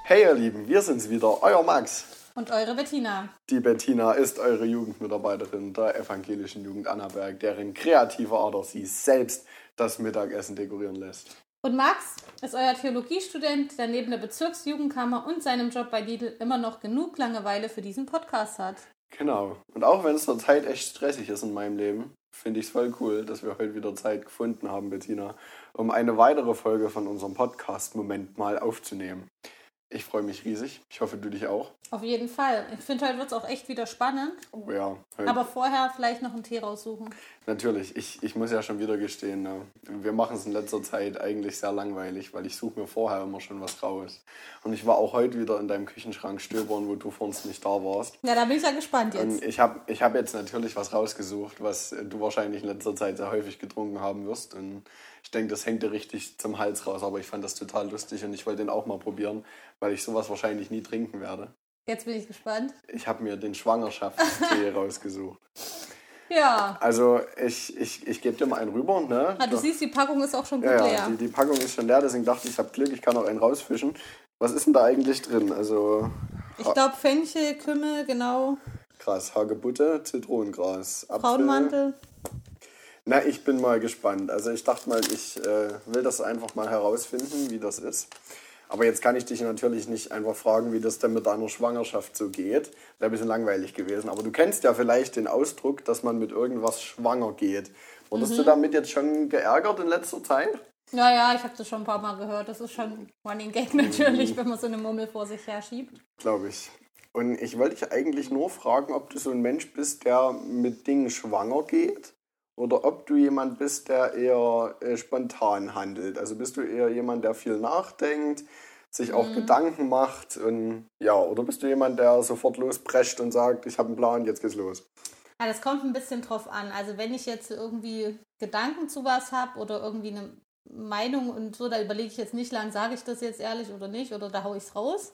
Hey ihr Lieben, wir sind's wieder, euer Max. Und eure Bettina. Die Bettina ist eure Jugendmitarbeiterin der Evangelischen Jugend Annaberg, deren kreativer Ader sie selbst das Mittagessen dekorieren lässt. Und Max ist euer Theologiestudent, der neben der Bezirksjugendkammer und seinem Job bei Lidl immer noch genug Langeweile für diesen Podcast hat. Genau. Und auch wenn es zur Zeit echt stressig ist in meinem Leben, finde ich es voll cool, dass wir heute wieder Zeit gefunden haben, Bettina, um eine weitere Folge von unserem Podcast-Moment mal aufzunehmen. Ich freue mich riesig. Ich hoffe, du dich auch. Auf jeden Fall. Ich finde, heute wird es auch echt wieder spannend. Oh ja. Aber vorher vielleicht noch einen Tee raussuchen. Natürlich. Ich muss ja schon wieder gestehen, ne? Wir machen es in letzter Zeit eigentlich sehr langweilig, weil ich suche mir vorher immer schon was raus. Und ich war auch heute wieder in deinem Küchenschrank stöbern, wo du vor uns nicht da warst. Ja, da bin ich ja gespannt jetzt. Und ich hab jetzt natürlich was rausgesucht, was du wahrscheinlich in letzter Zeit sehr häufig getrunken haben wirst. Und ich denke, das hängt dir richtig zum Hals raus. Aber ich fand das total lustig und ich wollte den auch mal probieren, weil ich sowas wahrscheinlich nie trinken werde. Jetzt bin ich gespannt. Ich habe mir den Schwangerschaftstee rausgesucht. Ja. Also ich gebe dir mal einen rüber. Ne? Du siehst, die Packung ist auch schon gut leer. leer. Die Packung ist schon leer, deswegen dachte ich, ich habe Glück, ich kann auch einen rausfischen. Was ist denn da eigentlich drin? Also ich glaube Fenchel, Kümmel, genau. Krass, Hagebutte, Zitronengras, Apfel. Braunmantel. Na, ich bin mal gespannt. Also ich dachte mal, ich will das einfach mal herausfinden, wie das ist. Aber jetzt kann ich dich natürlich nicht einfach fragen, wie das denn mit deiner Schwangerschaft so geht. Wäre ein bisschen langweilig gewesen. Aber du kennst ja vielleicht den Ausdruck, dass man mit irgendwas schwanger geht. Wurdest du damit jetzt schon geärgert in letzter Zeit? Ja, ich habe das schon ein paar Mal gehört. Das ist schon Running Gag natürlich, wenn man so eine Murmel vor sich her schiebt. Glaube ich. Und ich wollte dich eigentlich nur fragen, ob du so ein Mensch bist, der mit Dingen schwanger geht. Oder ob du jemand bist, der eher spontan handelt. Also bist du eher jemand, der viel nachdenkt, sich auch Gedanken macht. Und ja, oder bist du jemand, der sofort losprescht und sagt, ich habe einen Plan, jetzt geht's los? Ja, das kommt ein bisschen drauf an. Also wenn ich jetzt irgendwie Gedanken zu was habe oder irgendwie eine Meinung und so, da überlege ich jetzt nicht lang, sage ich das jetzt ehrlich oder nicht, oder da haue ich es raus.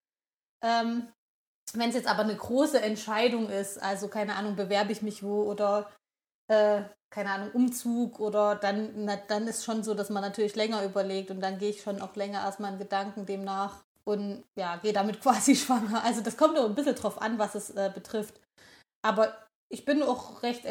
Wenn es jetzt aber eine große Entscheidung ist, also keine Ahnung, bewerbe ich mich wo oder keine Ahnung, Umzug oder dann ist schon so, dass man natürlich länger überlegt und dann gehe ich schon auch länger erstmal in Gedanken dem nach und ja, gehe damit quasi schwanger. Also das kommt auch ein bisschen drauf an, was es betrifft. Aber ich bin auch recht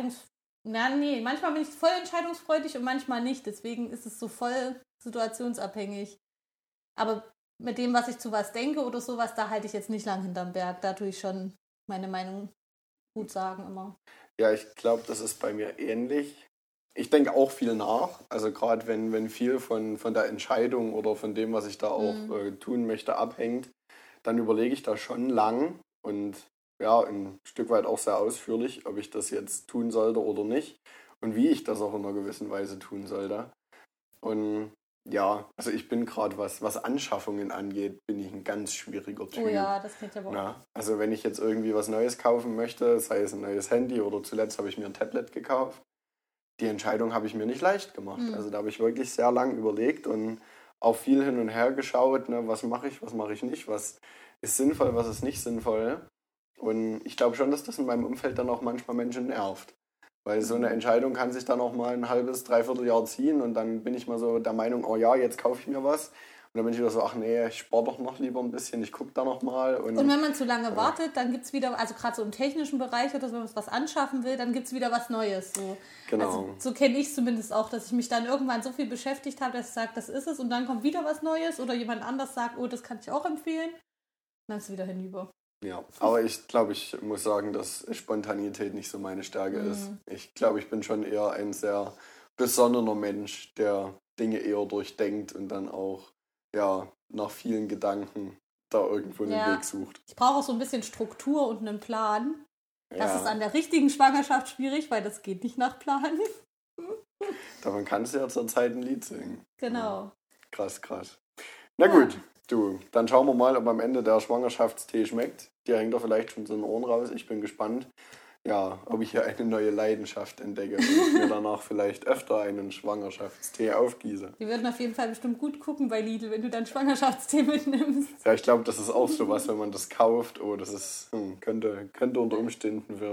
manchmal bin ich voll entscheidungsfreudig und manchmal nicht. Deswegen ist es so voll situationsabhängig. Aber mit dem, was ich zu was denke oder sowas, da halte ich jetzt nicht lang hinterm Berg. Da tue ich schon meine Meinung gut sagen immer. Ja, ich glaube, das ist bei mir ähnlich. Ich denke auch viel nach. Also gerade wenn viel von der Entscheidung oder von dem, was ich da auch tun möchte, abhängt, dann überlege ich da schon lang und ja, ein Stück weit auch sehr ausführlich, ob ich das jetzt tun sollte oder nicht und wie ich das auch in einer gewissen Weise tun sollte. Und ja, also ich bin gerade, was Anschaffungen angeht, bin ich ein ganz schwieriger Typ. Oh ja, das kennt ja wohl. Ja, also wenn ich jetzt irgendwie was Neues kaufen möchte, sei es ein neues Handy oder zuletzt habe ich mir ein Tablet gekauft, die Entscheidung habe ich mir nicht leicht gemacht. Also da habe ich wirklich sehr lang überlegt und auch viel hin und her geschaut, ne, was mache ich nicht, was ist sinnvoll, was ist nicht sinnvoll. Und ich glaube schon, dass das in meinem Umfeld dann auch manchmal Menschen nervt. Weil so eine Entscheidung kann sich dann auch mal ein halbes, dreiviertel Jahr ziehen und dann bin ich mal so der Meinung, oh ja, jetzt kaufe ich mir was. Und dann bin ich wieder so, ach nee, ich spare doch noch lieber ein bisschen, ich gucke da noch mal. Und wenn man zu lange wartet, dann gibt es wieder, also gerade so im technischen Bereich oder so, wenn man was anschaffen will, dann gibt es wieder was Neues. So. Genau. Also so kenne ich es zumindest auch, dass ich mich dann irgendwann so viel beschäftigt habe, dass ich sage, das ist es und dann kommt wieder was Neues oder jemand anders sagt, oh, das kann ich auch empfehlen. Und dann ist es wieder hinüber. Ja, aber ich glaube, ich muss sagen, dass Spontanität nicht so meine Stärke ist. Ich glaube, ich bin schon eher ein sehr besonnener Mensch, der Dinge eher durchdenkt und dann auch ja, nach vielen Gedanken da irgendwo einen Weg sucht. Ich brauche auch so ein bisschen Struktur und einen Plan. Das Ja. ist an der richtigen Schwangerschaft schwierig, weil das geht nicht nach Plan. Davon kannst du ja zur Zeit ein Lied singen. Genau. Krass. Na gut, du, dann schauen wir mal, ob am Ende der Schwangerschaftstee schmeckt. Dir hängt doch vielleicht schon so ein Ohren raus. Ich bin gespannt, ja, ob ich hier eine neue Leidenschaft entdecke und mir danach vielleicht öfter einen Schwangerschaftstee aufgieße. Die würden auf jeden Fall bestimmt gut gucken bei Lidl, wenn du dann Schwangerschaftstee mitnimmst. Ja, ich glaube, das ist auch so was, wenn man das kauft. Oh, das ist könnte unter Umständen für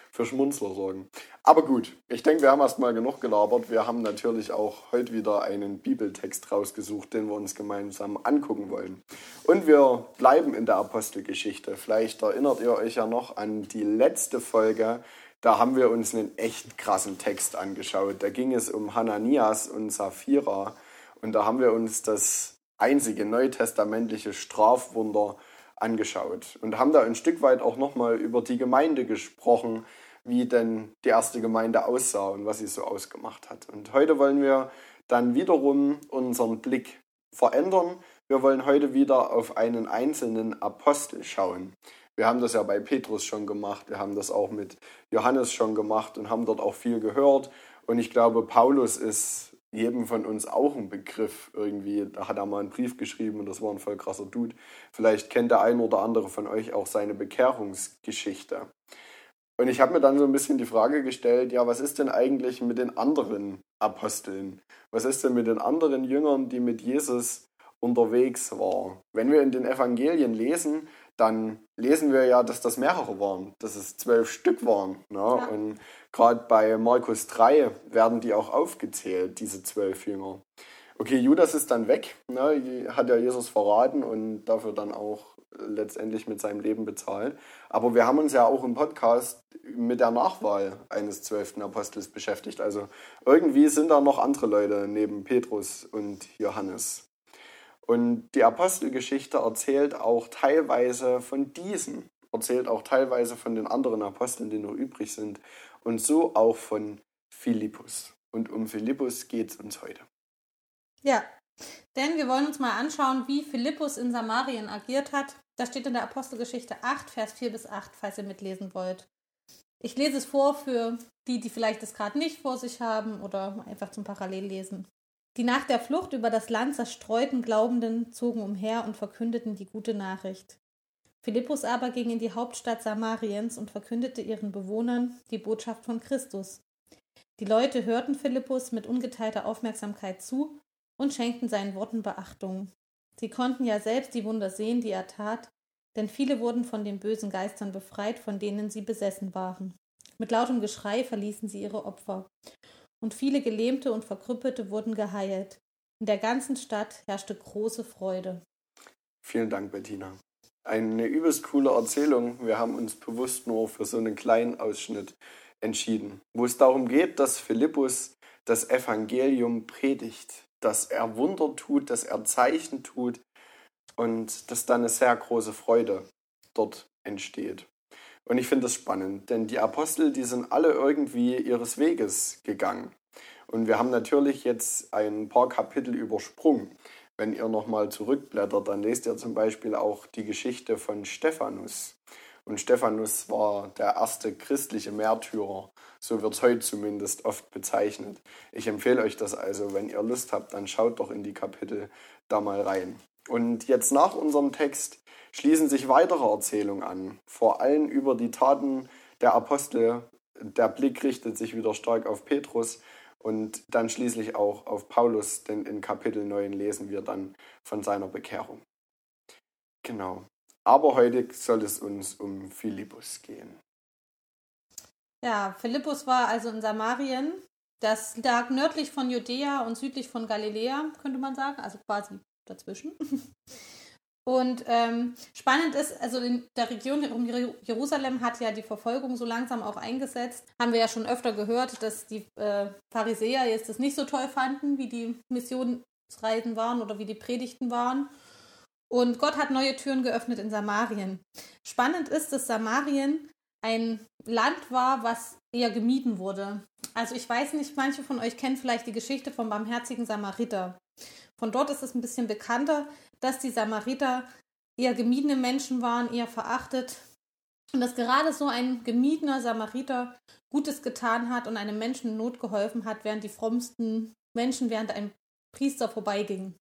für Schmunzler sorgen. Aber gut, ich denke, wir haben erstmal genug gelabert. Wir haben natürlich auch heute wieder einen Bibeltext rausgesucht, den wir uns gemeinsam angucken wollen. Und wir bleiben in der Apostelgeschichte. Vielleicht erinnert ihr euch ja noch an die letzte Folge. Da haben wir uns einen echt krassen Text angeschaut. Da ging es um Hananias und Sapphira. Und da haben wir uns das einzige neutestamentliche Strafwunder angeschaut und haben da ein Stück weit auch nochmal über die Gemeinde gesprochen, wie denn die erste Gemeinde aussah und was sie so ausgemacht hat. Und heute wollen wir dann wiederum unseren Blick verändern. Wir wollen heute wieder auf einen einzelnen Apostel schauen. Wir haben das ja bei Petrus schon gemacht, wir haben das auch mit Johannes schon gemacht und haben dort auch viel gehört. Und ich glaube, Paulus ist jedem von uns auch ein Begriff irgendwie. Da hat er mal einen Brief geschrieben und das war ein voll krasser Dude. Vielleicht kennt der ein oder andere von euch auch seine Bekehrungsgeschichte. Und ich habe mir dann so ein bisschen die Frage gestellt, ja, was ist denn eigentlich mit den anderen Aposteln? Was ist denn mit den anderen Jüngern, die mit Jesus unterwegs waren? Wenn wir in den Evangelien lesen, dann lesen wir ja, dass das mehrere waren, dass es 12 Stück waren. Ne? Ja. Und gerade bei Markus 3 werden die auch aufgezählt, diese 12 Jünger. Okay, Judas ist dann weg, ne? Hat ja Jesus verraten und dafür dann auch letztendlich mit seinem Leben bezahlt. Aber wir haben uns ja auch im Podcast mit der Nachwahl eines 12. Apostels beschäftigt. Also irgendwie sind da noch andere Leute neben Petrus und Johannes. Und die Apostelgeschichte erzählt auch teilweise von diesen, erzählt auch teilweise von den anderen Aposteln, die noch übrig sind. Und so auch von Philippus. Und um Philippus geht es uns heute. Ja, denn wir wollen uns mal anschauen, wie Philippus in Samarien agiert hat. Das steht in der Apostelgeschichte 8, Vers 4-8, falls ihr mitlesen wollt. Ich lese es vor für die, die vielleicht das gerade nicht vor sich haben oder einfach zum Parallellesen. Die nach der Flucht über das Land zerstreuten Glaubenden zogen umher und verkündeten die gute Nachricht. Philippus aber ging in die Hauptstadt Samariens und verkündete ihren Bewohnern die Botschaft von Christus. Die Leute hörten Philippus mit ungeteilter Aufmerksamkeit zu und schenkten seinen Worten Beachtung. Sie konnten ja selbst die Wunder sehen, die er tat, denn viele wurden von den bösen Geistern befreit, von denen sie besessen waren. Mit lautem Geschrei verließen sie ihre Opfer. Und viele Gelähmte und Verkrüppelte wurden geheilt. In der ganzen Stadt herrschte große Freude. Vielen Dank, Bettina. Eine übelst coole Erzählung. Wir haben uns bewusst nur für so einen kleinen Ausschnitt entschieden, wo es darum geht, dass Philippus das Evangelium predigt, dass er Wunder tut, dass er Zeichen tut und dass dann eine sehr große Freude dort entsteht. Und ich finde das spannend, denn die Apostel, die sind alle irgendwie ihres Weges gegangen. Und wir haben natürlich jetzt ein paar Kapitel übersprungen. Wenn ihr nochmal zurückblättert, dann lest ihr zum Beispiel auch die Geschichte von Stephanus. Und Stephanus war der erste christliche Märtyrer. So wird es heute zumindest oft bezeichnet. Ich empfehle euch das also, wenn ihr Lust habt, dann schaut doch in die Kapitel da mal rein. Und jetzt nach unserem Text schließen sich weitere Erzählungen an, vor allem über die Taten der Apostel. Der Blick richtet sich wieder stark auf Petrus und dann schließlich auch auf Paulus, denn in Kapitel 9 lesen wir dann von seiner Bekehrung. Genau. Aber heute soll es uns um Philippus gehen. Ja, Philippus war also in Samarien. Das lag nördlich von Judäa und südlich von Galiläa, könnte man sagen, also quasi dazwischen. Und spannend ist, also in der Region um Jerusalem hat ja die Verfolgung so langsam auch eingesetzt. Haben wir ja schon öfter gehört, dass die Pharisäer jetzt das nicht so toll fanden, wie die Missionsreisen waren oder wie die Predigten waren. Und Gott hat neue Türen geöffnet in Samarien. Spannend ist, dass Samarien ein Land war, was eher gemieden wurde. Also ich weiß nicht, manche von euch kennen vielleicht die Geschichte vom barmherzigen Samariter. Von dort ist es ein bisschen bekannter, dass die Samariter eher gemiedene Menschen waren, eher verachtet. Und dass gerade so ein gemiedener Samariter Gutes getan hat und einem Menschen in Not geholfen hat, während die frommsten Menschen während ein Priester vorbeiging.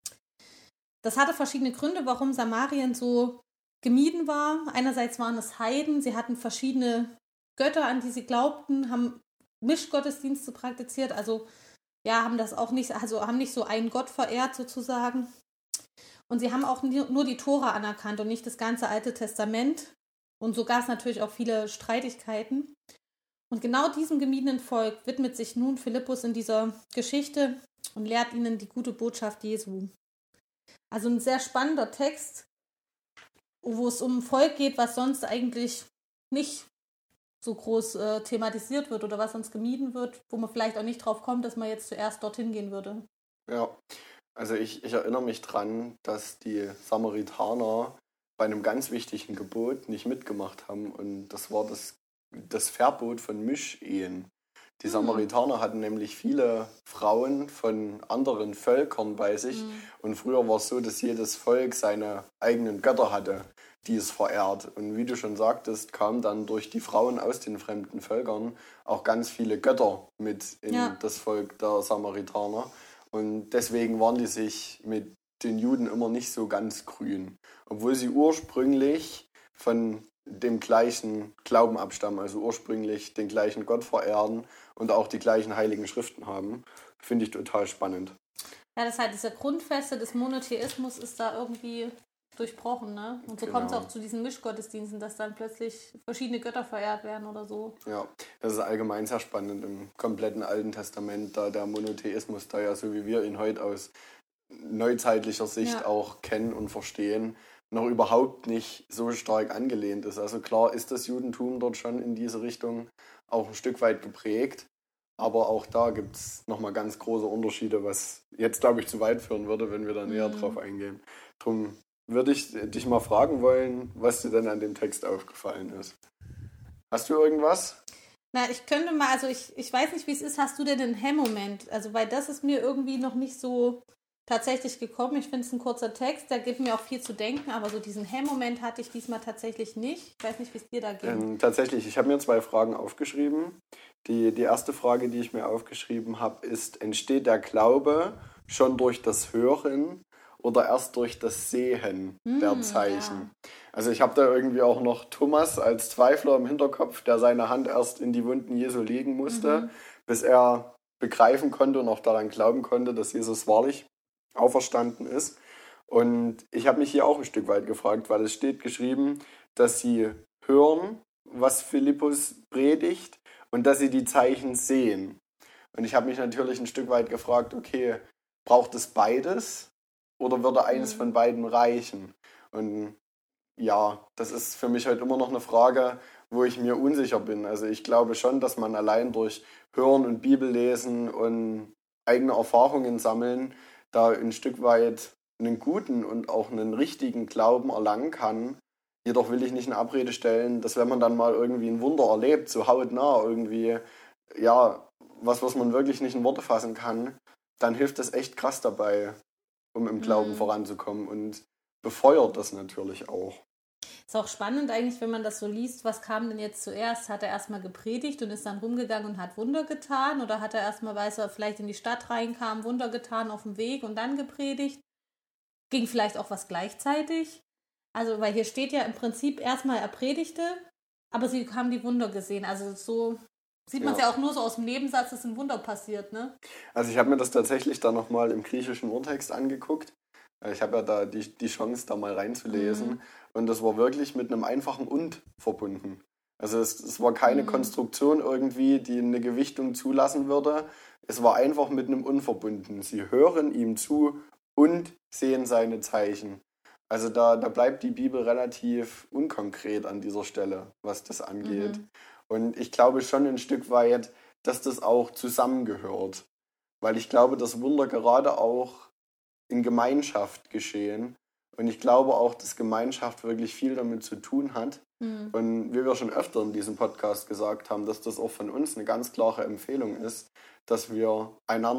Das hatte verschiedene Gründe, warum Samarien so gemieden war. Einerseits waren es Heiden, sie hatten verschiedene Götter, an die sie glaubten, haben Mischgottesdienste praktiziert, also ja, haben das auch nicht, also haben nicht so einen Gott verehrt sozusagen. Und sie haben auch nur die Tora anerkannt und nicht das ganze Alte Testament. Und so gab es natürlich auch viele Streitigkeiten. Und genau diesem gemiedenen Volk widmet sich nun Philippus in dieser Geschichte und lehrt ihnen die gute Botschaft Jesu. Also ein sehr spannender Text, wo es um ein Volk geht, was sonst eigentlich nicht so groß thematisiert wird oder was sonst gemieden wird, wo man vielleicht auch nicht drauf kommt, dass man jetzt zuerst dorthin gehen würde. Ja, also ich erinnere mich dran, dass die Samaritaner bei einem ganz wichtigen Gebot nicht mitgemacht haben und das war das Verbot von Mischehen. Die Samaritaner hatten nämlich viele Frauen von anderen Völkern bei sich und früher war es so, dass jedes Volk seine eigenen Götter hatte, die es verehrt. Und wie du schon sagtest, kamen dann durch die Frauen aus den fremden Völkern auch ganz viele Götter mit in das Volk der Samaritaner. Und deswegen waren die sich mit den Juden immer nicht so ganz grün. Obwohl sie ursprünglich von dem gleichen Glauben abstammen, also ursprünglich den gleichen Gott verehren und auch die gleichen heiligen Schriften haben. Finde ich total spannend. Ja, das halt dieser Grundfeste des Monotheismus ist da irgendwie durchbrochen, ne? Und so kommt es auch zu diesen Mischgottesdiensten, dass dann plötzlich verschiedene Götter verehrt werden oder so. Ja, das ist allgemein sehr spannend im kompletten Alten Testament, da der Monotheismus, da ja so wie wir ihn heute aus neuzeitlicher Sicht auch kennen und verstehen, noch überhaupt nicht so stark angelehnt ist. Also klar ist das Judentum dort schon in diese Richtung auch ein Stück weit geprägt, aber auch da gibt es nochmal ganz große Unterschiede, was jetzt, glaube ich, zu weit führen würde, wenn wir da näher drauf eingehen. Drum würde ich dich mal fragen wollen, was dir denn an dem Text aufgefallen ist. Hast du irgendwas? Na, ich könnte mal, also ich weiß nicht, wie es ist, hast du denn einen Hemmmoment? Also, weil das ist mir irgendwie noch nicht so tatsächlich gekommen. Ich finde es ein kurzer Text, der gibt mir auch viel zu denken, aber so diesen Hemmmoment hatte ich diesmal tatsächlich nicht. Ich weiß nicht, wie es dir da ging. Tatsächlich, ich habe mir 2 Fragen aufgeschrieben. Die erste Frage, die ich mir aufgeschrieben habe, ist, entsteht der Glaube schon durch das Hören oder erst durch das Sehen der Zeichen? Ja. Also ich habe da irgendwie auch noch Thomas als Zweifler im Hinterkopf, der seine Hand erst in die Wunden Jesu legen musste, bis er begreifen konnte und auch daran glauben konnte, dass Jesus wahrlich auferstanden ist. Und ich habe mich hier auch ein Stück weit gefragt, weil es steht geschrieben, dass sie hören, was Philippus predigt und dass sie die Zeichen sehen. Und ich habe mich natürlich ein Stück weit gefragt, okay, braucht es beides oder würde eins von beiden reichen? Und ja, das ist für mich halt immer noch eine Frage, wo ich mir unsicher bin. Also ich glaube schon, dass man allein durch Hören und Bibellesen und eigene Erfahrungen sammeln da ein Stück weit einen guten und auch einen richtigen Glauben erlangen kann. Jedoch will ich nicht in Abrede stellen, dass wenn man dann mal irgendwie ein Wunder erlebt, so hautnah irgendwie, ja, was man wirklich nicht in Worte fassen kann, dann hilft das echt krass dabei, um im Glauben voranzukommen und befeuert das natürlich auch. Ist auch spannend eigentlich, wenn man das so liest, was kam denn jetzt zuerst? Hat er erstmal gepredigt und ist dann rumgegangen und hat Wunder getan? Oder hat er erstmal, weil er vielleicht in die Stadt reinkam, Wunder getan auf dem Weg und dann gepredigt? Ging vielleicht auch was gleichzeitig? Also, weil hier steht ja im Prinzip erstmal, er predigte, aber sie haben die Wunder gesehen. Also so sieht man es ja auch nur so aus dem Nebensatz, dass ein Wunder passiert, ne? Also ich habe mir das tatsächlich dann nochmal im griechischen Urtext angeguckt. Ich habe ja da die Chance, da mal reinzulesen. Und das war wirklich mit einem einfachen Und verbunden. Also es war keine Konstruktion irgendwie, die eine Gewichtung zulassen würde. Es war einfach mit einem Und verbunden. Sie hören ihm zu und sehen seine Zeichen. Also da bleibt die Bibel relativ unkonkret an dieser Stelle, was das angeht. Und ich glaube schon ein Stück weit, dass das auch zusammengehört. Weil ich glaube, dass Wunder gerade auch in Gemeinschaft geschehen. Und ich glaube auch, dass Gemeinschaft wirklich viel damit zu tun hat. Und wie wir schon öfter in diesem Podcast gesagt haben, dass das auch von uns eine ganz klare Empfehlung ist, dass wir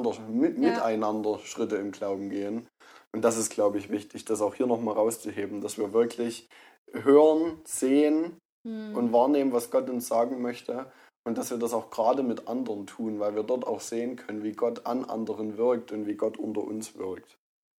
miteinander Schritte im Glauben gehen. Und das ist, glaube ich, wichtig, das auch hier nochmal rauszuheben, dass wir wirklich hören, sehen und wahrnehmen, was Gott uns sagen möchte. Und dass wir das auch gerade mit anderen tun, weil wir dort auch sehen können, wie Gott an anderen wirkt und wie Gott unter uns wirkt.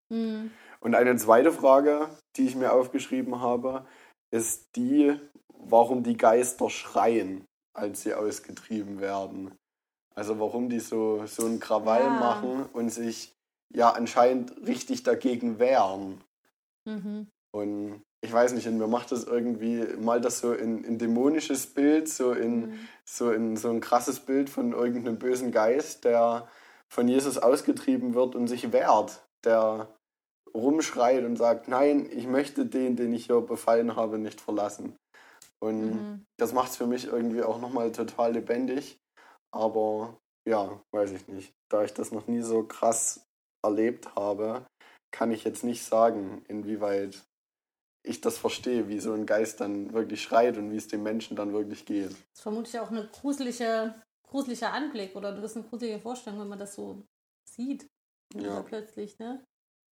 Und eine zweite Frage, die ich mir aufgeschrieben habe, ist die, warum die Geister schreien, als sie ausgetrieben werden. Also warum die so einen Krawall machen und sich ja anscheinend richtig dagegen wehren. Und ich ich weiß nicht, und mir macht das irgendwie mal das so in dämonisches Bild, so in so ein krasses Bild von irgendeinem bösen Geist, der von Jesus ausgetrieben wird und sich wehrt, der rumschreit und sagt, nein, ich möchte den ich hier befallen habe, nicht verlassen. Und das macht es für mich irgendwie auch nochmal total lebendig. Aber ja, weiß ich nicht. Da ich das noch nie so krass erlebt habe, kann ich jetzt nicht sagen, inwieweit ich das verstehe, wie so ein Geist dann wirklich schreit und wie es dem Menschen dann wirklich geht. Das ist vermutlich auch ein gruseliger Anblick oder das ist eine gruselige Vorstellung, wenn man das so sieht. Ja. Plötzlich, ne?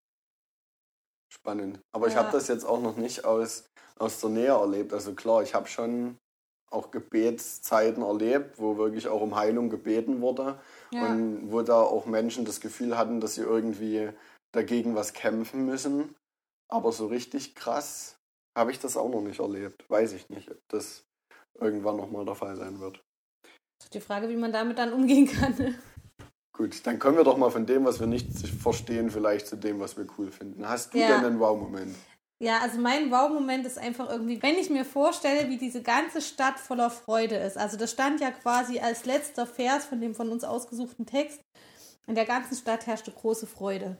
Spannend. Aber ich habe das jetzt auch noch nicht aus der Nähe erlebt. Also klar, ich habe schon auch Gebetszeiten erlebt, wo wirklich auch um Heilung gebeten wurde und wo da auch Menschen das Gefühl hatten, dass sie irgendwie dagegen was kämpfen müssen. Aber so richtig krass habe ich das auch noch nicht erlebt. Weiß ich nicht, ob das irgendwann nochmal der Fall sein wird. Das ist die Frage, wie man damit dann umgehen kann. Ne? Gut, dann kommen wir doch mal von dem, was wir nicht verstehen, vielleicht zu dem, was wir cool finden. Hast du denn einen Wow-Moment? Ja, also mein Wow-Moment ist einfach irgendwie, wenn ich mir vorstelle, wie diese ganze Stadt voller Freude ist. Also das stand ja quasi als letzter Vers von dem von uns ausgesuchten Text. In der ganzen Stadt herrschte große Freude.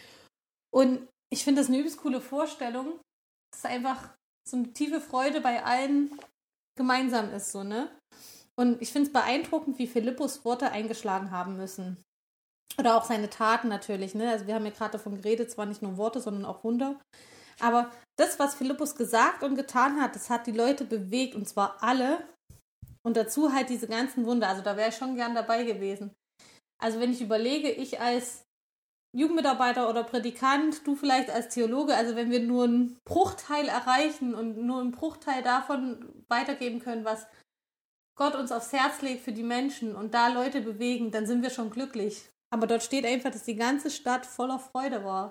Und ich finde das eine übelst coole Vorstellung, dass einfach so eine tiefe Freude bei allen gemeinsam ist, so, ne? Und ich finde es beeindruckend, wie Philippus Worte eingeschlagen haben müssen. Oder auch seine Taten natürlich, ne? Also wir haben ja gerade davon geredet, zwar nicht nur Worte, sondern auch Wunder. Aber das, was Philippus gesagt und getan hat, das hat die Leute bewegt, und zwar alle. Und dazu halt diese ganzen Wunder. Also da wäre ich schon gern dabei gewesen. Also wenn ich überlege, ich als Jugendmitarbeiter oder Predikant, du vielleicht als Theologe, also wenn wir nur einen Bruchteil erreichen und nur einen Bruchteil davon weitergeben können, was Gott uns aufs Herz legt für die Menschen und da Leute bewegen, dann sind wir schon glücklich. Aber dort steht einfach, dass die ganze Stadt voller Freude war.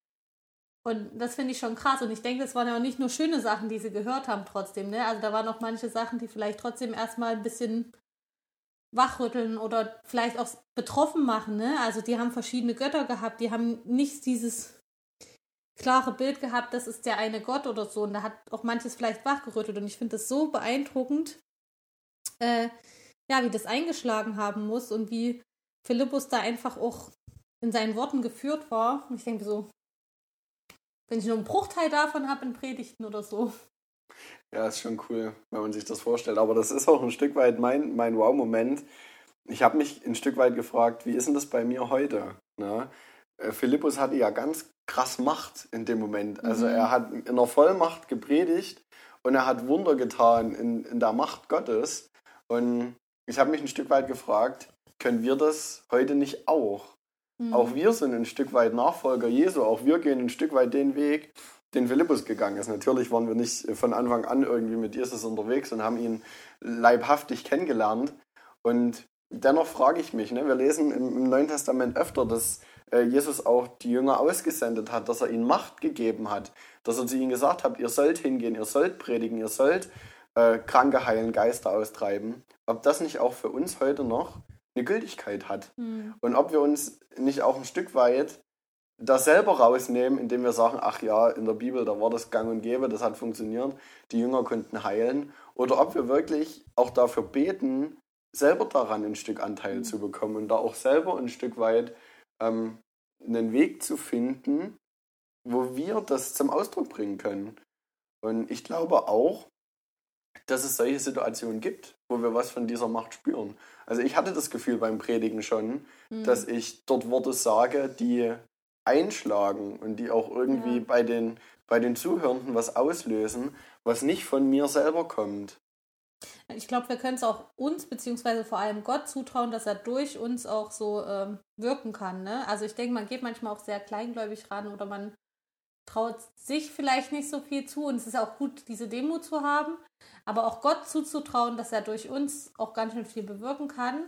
Und das finde ich schon krass. Und ich denke, das waren ja auch nicht nur schöne Sachen, die sie gehört haben trotzdem. Ne? Also da waren noch manche Sachen, die vielleicht trotzdem erstmal ein bisschen wachrütteln oder vielleicht auch betroffen machen. Ne? Also die haben verschiedene Götter gehabt. Die haben nicht dieses klare Bild gehabt, das ist der eine Gott oder so. Und da hat auch manches vielleicht wachgerüttelt. Und ich finde das so beeindruckend, wie das eingeschlagen haben muss und wie Philippus da einfach auch in seinen Worten geführt war. Und ich denke so, wenn ich nur einen Bruchteil davon habe in Predigten oder so. Ja, ist schon cool, wenn man sich das vorstellt. Aber das ist auch ein Stück weit mein Wow-Moment. Ich habe mich ein Stück weit gefragt, wie ist denn das bei mir heute? Ne? Philippus hatte ja ganz krass Macht in dem Moment. Also er hat in der Vollmacht gepredigt und er hat Wunder getan in der Macht Gottes. Und ich habe mich ein Stück weit gefragt, können wir das heute nicht auch? Auch wir sind ein Stück weit Nachfolger Jesu. Auch wir gehen ein Stück weit den Weg, den Philippus gegangen ist. Natürlich waren wir nicht von Anfang an irgendwie mit Jesus unterwegs und haben ihn leibhaftig kennengelernt. Und dennoch frage ich mich, ne, wir lesen im Neuen Testament öfter, dass Jesus auch die Jünger ausgesendet hat, dass er ihnen Macht gegeben hat, dass er zu ihnen gesagt hat, ihr sollt hingehen, ihr sollt predigen, ihr sollt Kranke heilen, Geister austreiben. Ob das nicht auch für uns heute noch eine Gültigkeit hat. Und ob wir uns nicht auch ein Stück weit das selber rausnehmen, indem wir sagen, ach ja, in der Bibel, da war das gang und gäbe, das hat funktioniert, die Jünger konnten heilen. Oder ob wir wirklich auch dafür beten, selber daran ein Stück Anteil zu bekommen und da auch selber ein Stück weit einen Weg zu finden, wo wir das zum Ausdruck bringen können. Und ich glaube auch, dass es solche Situationen gibt, wo wir was von dieser Macht spüren. Also ich hatte das Gefühl beim Predigen schon, dass ich dort Worte sage, die einschlagen und die auch irgendwie bei den Zuhörenden was auslösen, was nicht von mir selber kommt. Ich glaube, wir können es auch uns, beziehungsweise vor allem Gott zutrauen, dass er durch uns auch so wirken kann. Ne? Also ich denke, man geht manchmal auch sehr kleingläubig ran oder man traut sich vielleicht nicht so viel zu und es ist auch gut, diese Demut zu haben, aber auch Gott zuzutrauen, dass er durch uns auch ganz schön viel bewirken kann.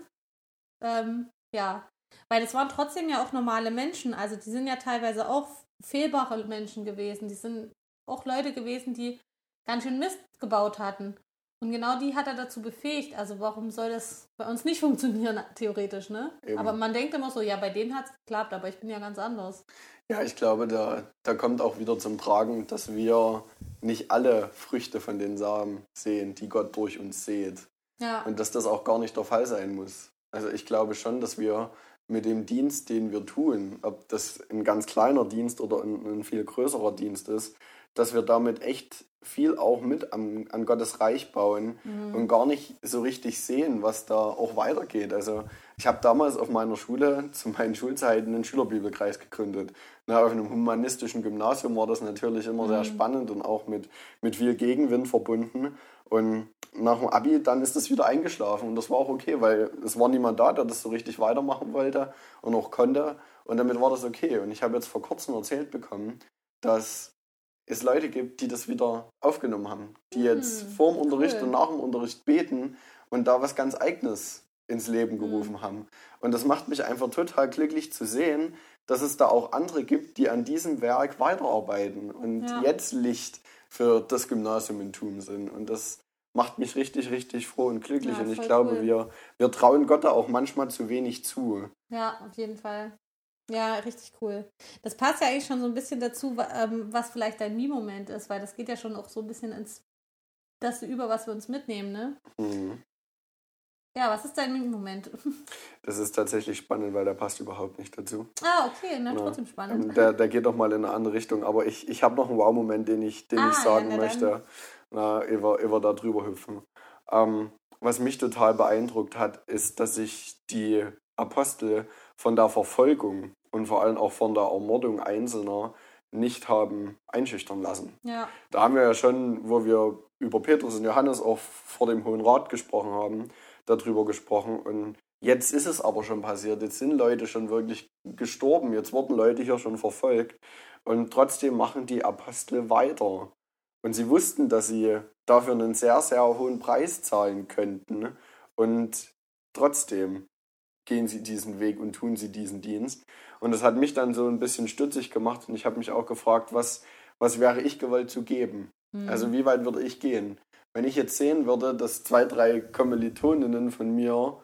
Weil das waren trotzdem ja auch normale Menschen, also die sind ja teilweise auch fehlbare Menschen gewesen, die sind auch Leute gewesen, die ganz schön Mist gebaut hatten. Und genau die hat er dazu befähigt. Also warum soll das bei uns nicht funktionieren, theoretisch, ne? Eben. Aber man denkt immer so, ja, bei denen hat es geklappt, aber ich bin ja ganz anders. Ja, ich glaube, da kommt auch wieder zum Tragen, dass wir nicht alle Früchte von den Samen sehen, die Gott durch uns sät. Ja. Und dass das auch gar nicht der Fall sein muss. Also ich glaube schon, dass wir mit dem Dienst, den wir tun, ob das ein ganz kleiner Dienst oder ein viel größerer Dienst ist, dass wir damit echt viel auch mit an Gottes Reich bauen und gar nicht so richtig sehen, was da auch weitergeht. Also ich habe damals auf meiner Schule zu meinen Schulzeiten einen Schülerbibelkreis gegründet. Na, auf einem humanistischen Gymnasium war das natürlich immer sehr spannend und auch mit viel Gegenwind verbunden. Und nach dem Abi, dann ist das wieder eingeschlafen und das war auch okay, weil es war niemand da, der das so richtig weitermachen wollte und auch konnte und damit war das okay. Und ich habe jetzt vor kurzem erzählt bekommen, dass es Leute gibt, die das wieder aufgenommen haben, die jetzt vor dem Unterricht cool. und nach dem Unterricht beten und da was ganz Eigenes ins Leben gerufen haben. Und das macht mich einfach total glücklich zu sehen, dass es da auch andere gibt, die an diesem Werk weiterarbeiten und jetzt Licht für das Gymnasium in Thun sind. Und das macht mich richtig, richtig froh und glücklich. Ja, und ich voll glaube, cool. wir trauen Gott da auch manchmal zu wenig zu. Ja, auf jeden Fall. Ja, richtig cool. Das passt ja eigentlich schon so ein bisschen dazu, was vielleicht dein Me-Moment ist, weil das geht ja schon auch so ein bisschen ins das über, was wir uns mitnehmen, ne? Mhm. Ja, was ist dein Me-Moment? Das ist tatsächlich spannend, weil der passt überhaupt nicht dazu. Ah, okay, na Ja. trotzdem spannend. Der geht doch mal in eine andere Richtung. Aber ich habe noch einen Wow-Moment, den ich sagen na dann. möchte, ehe wir da drüber hüpfen. Was mich total beeindruckt hat, ist, dass sich die Apostel von der Verfolgung und vor allem auch von der Ermordung Einzelner nicht haben einschüchtern lassen. Ja, Da haben wir ja schon, wo wir über Petrus und Johannes auch vor dem Hohen Rat gesprochen haben, darüber gesprochen. Und jetzt ist es aber schon passiert. Jetzt sind Leute schon wirklich gestorben. Jetzt wurden Leute hier schon verfolgt. Und trotzdem machen die Apostel weiter. Und sie wussten, dass sie dafür einen sehr, sehr hohen Preis zahlen könnten. Und trotzdem gehen sie diesen Weg und tun sie diesen Dienst. Und das hat mich dann so ein bisschen stutzig gemacht. Und ich habe mich auch gefragt, was wäre ich gewollt zu geben? Also wie weit würde ich gehen? Wenn ich jetzt sehen würde, dass 2, 3 Kommilitoninnen von mir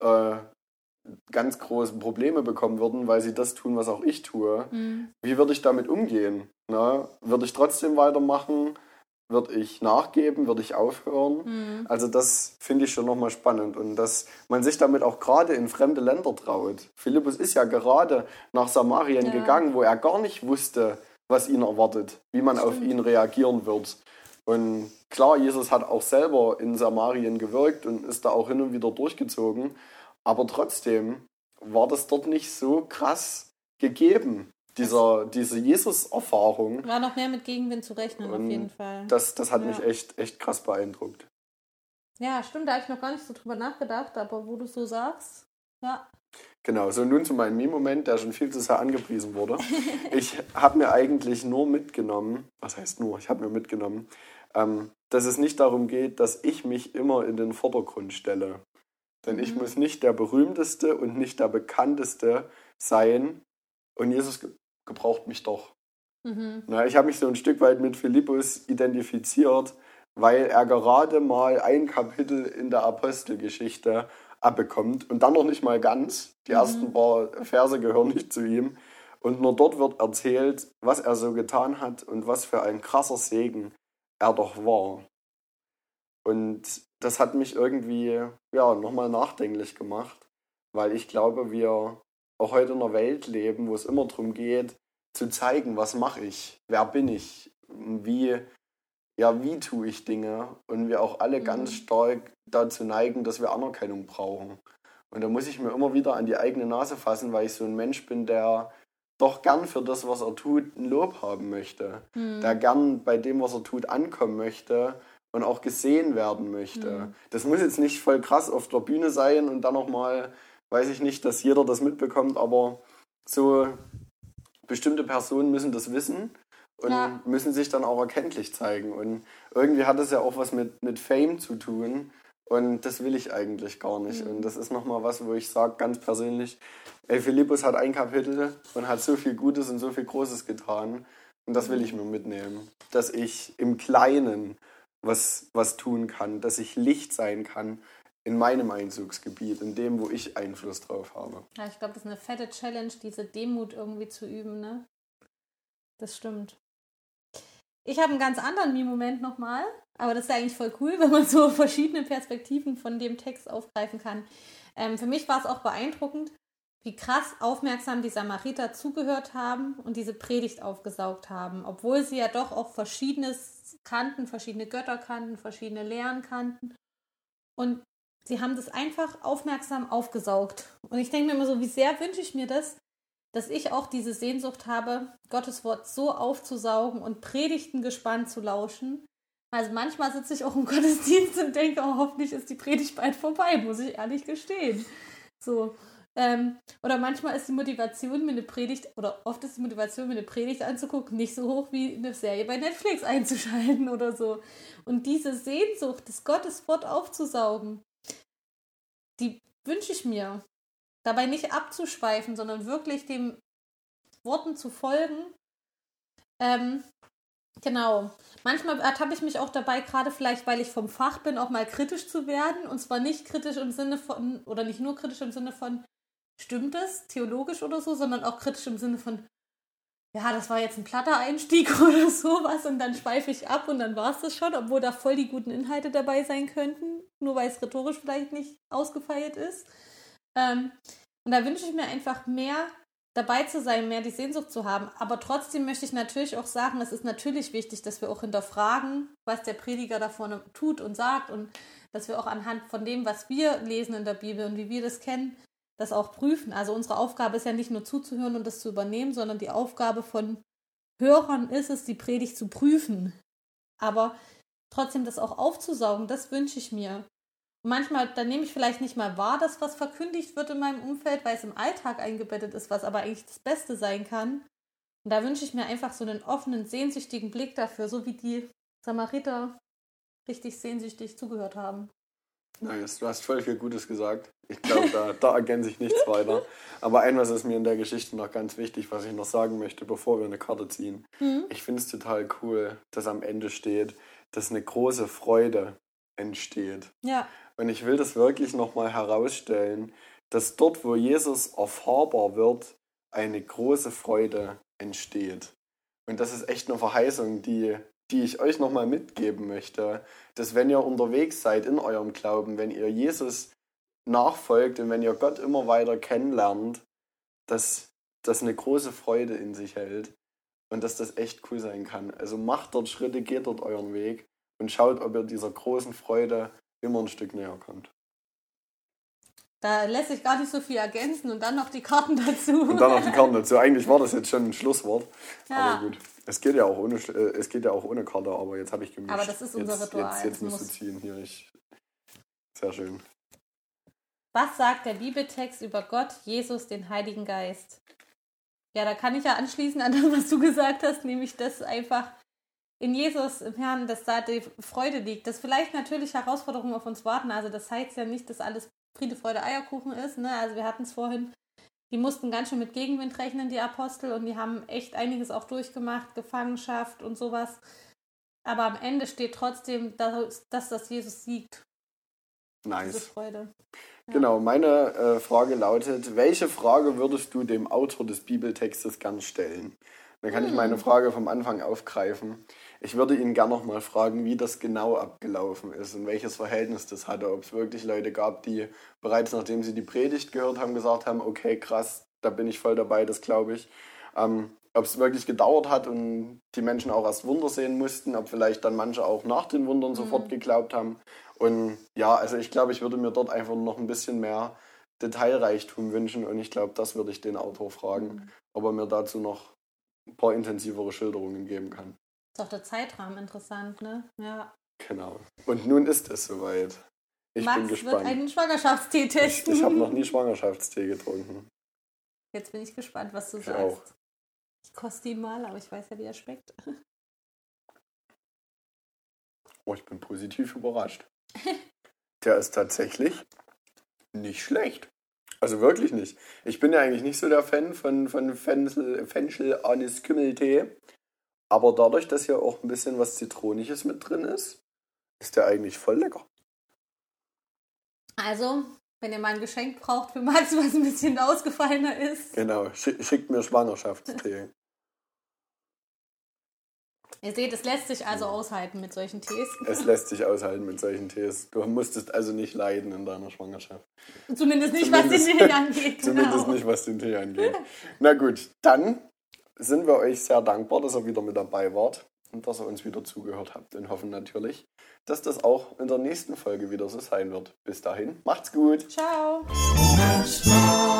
ganz große Probleme bekommen würden, weil sie das tun, was auch ich tue, wie würde ich damit umgehen? Na, würde ich trotzdem weitermachen? Würde ich nachgeben? Würde ich aufhören? Also das finde ich schon nochmal spannend und dass man sich damit auch gerade in fremde Länder traut. Philippus ist ja gerade nach Samarien gegangen, wo er gar nicht wusste, was ihn erwartet, wie man auf ihn reagieren wird. Und klar, Jesus hat auch selber in Samarien gewirkt und ist da auch hin und wieder durchgezogen, aber trotzdem war das dort nicht so krass gegeben, diese Jesus-Erfahrung. war noch mehr mit Gegenwind zu rechnen, auf jeden Fall. Das hat mich echt krass beeindruckt. Ja, stimmt, da habe ich noch gar nicht so drüber nachgedacht, aber wo du so sagst, ja. Genau, so nun zu meinem Me-Moment, der schon viel zu sehr angepriesen wurde. Ich habe mir eigentlich nur mitgenommen, was heißt nur, ich habe mir mitgenommen, dass es nicht darum geht, dass ich mich immer in den Vordergrund stelle. Denn ich muss nicht der berühmteste und nicht der bekannteste sein und Jesus gebraucht mich doch. Na, ich habe mich so ein Stück weit mit Philippus identifiziert, weil er gerade mal ein Kapitel in der Apostelgeschichte abbekommt und dann noch nicht mal ganz. Die ersten paar Verse gehören nicht zu ihm. Und nur dort wird erzählt, was er so getan hat und was für ein krasser Segen er doch war. Und das hat mich irgendwie nochmal nachdenklich gemacht, weil ich glaube, wir auch heute in einer Welt leben, wo es immer darum geht, zu zeigen, was mache ich, wer bin ich, wie tue ich Dinge und wir auch alle ganz stark dazu neigen, dass wir Anerkennung brauchen. Und da muss ich mir immer wieder an die eigene Nase fassen, weil ich so ein Mensch bin, der doch gern für das, was er tut, ein Lob haben möchte. Der gern bei dem, was er tut, ankommen möchte und auch gesehen werden möchte. Das muss jetzt nicht voll krass auf der Bühne sein und dann nochmal, weiß ich nicht, dass jeder das mitbekommt, aber so bestimmte Personen müssen das wissen und müssen sich dann auch erkenntlich zeigen. Und irgendwie hat es ja auch was mit Fame zu tun. Und das will ich eigentlich gar nicht. Und das ist nochmal was, wo ich sage, ganz persönlich, Philippus hat ein Kapitel und hat so viel Gutes und so viel Großes getan. Und das will ich mir mitnehmen. Dass ich im Kleinen was tun kann, dass ich Licht sein kann in meinem Einzugsgebiet, in dem, wo ich Einfluss drauf habe. Ja, ich glaube, das ist eine fette Challenge, diese Demut irgendwie zu üben, ne? Das stimmt. Ich habe einen ganz anderen Moment nochmal, aber das ist ja eigentlich voll cool, wenn man so verschiedene Perspektiven von dem Text aufgreifen kann. Für mich war es auch beeindruckend, wie krass aufmerksam die Samariter zugehört haben und diese Predigt aufgesaugt haben, obwohl sie ja doch auch Verschiedenes kannten, verschiedene Götter kannten, verschiedene Lehren kannten. Und sie haben das einfach aufmerksam aufgesaugt. Und ich denke mir immer so, wie sehr wünsche ich mir das, dass ich auch diese Sehnsucht habe, Gottes Wort so aufzusaugen und Predigten gespannt zu lauschen. Also manchmal sitze ich auch im Gottesdienst und denke, oh, hoffentlich ist die Predigt bald vorbei, muss ich ehrlich gestehen. So. Oder manchmal ist die Motivation, mir eine Predigt, oder oft ist die Motivation, mir eine Predigt anzugucken, nicht so hoch wie eine Serie bei Netflix einzuschalten oder so. Und diese Sehnsucht, das Gottes Wort aufzusaugen, die wünsche ich mir. Dabei nicht abzuschweifen, sondern wirklich den Worten zu folgen. Genau. Manchmal ertappe ich mich auch dabei, gerade vielleicht, weil ich vom Fach bin, auch mal kritisch zu werden. Und zwar nicht kritisch im Sinne von, oder nicht nur kritisch im Sinne von, stimmt es, theologisch oder so, sondern auch kritisch im Sinne von, ja, das war jetzt ein platter Einstieg oder sowas und dann schweife ich ab und dann war es das schon, obwohl da voll die guten Inhalte dabei sein könnten, nur weil es rhetorisch vielleicht nicht ausgefeilt ist. Und da wünsche ich mir einfach mehr dabei zu sein, mehr die Sehnsucht zu haben. Aber trotzdem möchte ich natürlich auch sagen, es ist natürlich wichtig, dass wir auch hinterfragen, was der Prediger da vorne tut und sagt und dass wir auch anhand von dem, was wir lesen in der Bibel und wie wir das kennen, das auch prüfen. Also unsere Aufgabe ist ja nicht nur zuzuhören und das zu übernehmen, sondern die Aufgabe von Hörern ist es, die Predigt zu prüfen. Aber trotzdem das auch aufzusaugen, das wünsche ich mir. Manchmal, dann nehme ich vielleicht nicht mal wahr, dass was verkündigt wird in meinem Umfeld, weil es im Alltag eingebettet ist, was aber eigentlich das Beste sein kann. Und da wünsche ich mir einfach so einen offenen, sehnsüchtigen Blick dafür, so wie die Samariter richtig sehnsüchtig zugehört haben. Nice, du hast voll viel Gutes gesagt. Ich glaube, da ergänze ich nichts weiter. Aber was ist mir in der Geschichte noch ganz wichtig, was ich noch sagen möchte, bevor wir eine Karte ziehen. Ich finde es total cool, dass am Ende steht, dass eine große Freude entsteht. Ja. Und ich will das wirklich nochmal herausstellen, dass dort, wo Jesus erfahrbar wird, eine große Freude entsteht. Und das ist echt eine Verheißung, die ich euch nochmal mitgeben möchte, dass wenn ihr unterwegs seid in eurem Glauben, wenn ihr Jesus nachfolgt und wenn ihr Gott immer weiter kennenlernt, dass das eine große Freude in sich hält und dass das echt cool sein kann. Also macht dort Schritte, geht dort euren Weg und schaut, ob ihr dieser großen Freude immer ein Stück näher kommt. Da lässt sich gar nicht so viel ergänzen und dann noch die Karten dazu. Und dann noch die Karten dazu. Eigentlich war das jetzt schon ein Schlusswort. Ja. Aber gut. Es geht ja auch ohne Karte, aber jetzt habe ich gemischt. Aber das ist unser Ritual. Jetzt musst du ziehen hier. Sehr schön. Was sagt der Bibeltext über Gott, Jesus, den Heiligen Geist? Ja, da kann ich ja anschließen an das, was du gesagt hast, nämlich dass einfach in Jesus, im Herrn, dass da die Freude liegt, dass vielleicht natürlich Herausforderungen auf uns warten. Also das heißt ja nicht, dass alles Friede, Freude, Eierkuchen ist. Ne? Also wir hatten es vorhin, die mussten ganz schön mit Gegenwind rechnen, die Apostel, und die haben echt einiges auch durchgemacht, Gefangenschaft und sowas. Aber am Ende steht trotzdem, dass das Jesus siegt. Nice. Diese Freude. Ja. Genau, meine Frage lautet, welche Frage würdest du dem Autor des Bibeltextes gern stellen? Dann kann ich meine Frage vom Anfang aufgreifen. Ich würde ihn gern nochmal fragen, wie das genau abgelaufen ist und welches Verhältnis das hatte. Ob es wirklich Leute gab, die bereits nachdem sie die Predigt gehört haben, gesagt haben, okay, krass, da bin ich voll dabei, das glaube ich. Ob es wirklich gedauert hat und die Menschen auch erst Wunder sehen mussten, ob vielleicht dann manche auch nach den Wundern sofort geglaubt haben. Und ja, also ich glaube, ich würde mir dort einfach noch ein bisschen mehr Detailreichtum wünschen und ich glaube, das würde ich den Autor fragen, ob er mir dazu noch ein paar intensivere Schilderungen geben kann. Ist auch der Zeitrahmen interessant, ne? Ja. Genau. Und nun ist es soweit. Ich bin gespannt. Max wird einen Schwangerschaftstee testen. Ich habe noch nie Schwangerschaftstee getrunken. Jetzt bin ich gespannt, was du Ich sagst. auch. Ich koste ihn mal, aber ich weiß ja, wie er schmeckt. Oh, ich bin positiv überrascht. Der ist tatsächlich nicht schlecht. Also wirklich nicht. Ich bin ja eigentlich nicht so der Fan von Fenchel Anis Kümmeltee. Aber dadurch, dass hier auch ein bisschen was Zitroniges mit drin ist, ist der eigentlich voll lecker. Also, wenn ihr mal ein Geschenk braucht für Max, was ein bisschen ausgefallener ist. Genau, schickt mir Schwangerschaftstee. Ihr seht, es lässt sich also aushalten mit solchen Tees. Es lässt sich aushalten mit solchen Tees. Du musstest also nicht leiden in deiner Schwangerschaft. Zumindest nicht, was den Tee angeht. Zumindest nicht, was den Tee angeht. Na gut, dann sind wir euch sehr dankbar, dass ihr wieder mit dabei wart und dass ihr uns wieder zugehört habt und hoffen natürlich, dass das auch in der nächsten Folge wieder so sein wird. Bis dahin, macht's gut. Ciao.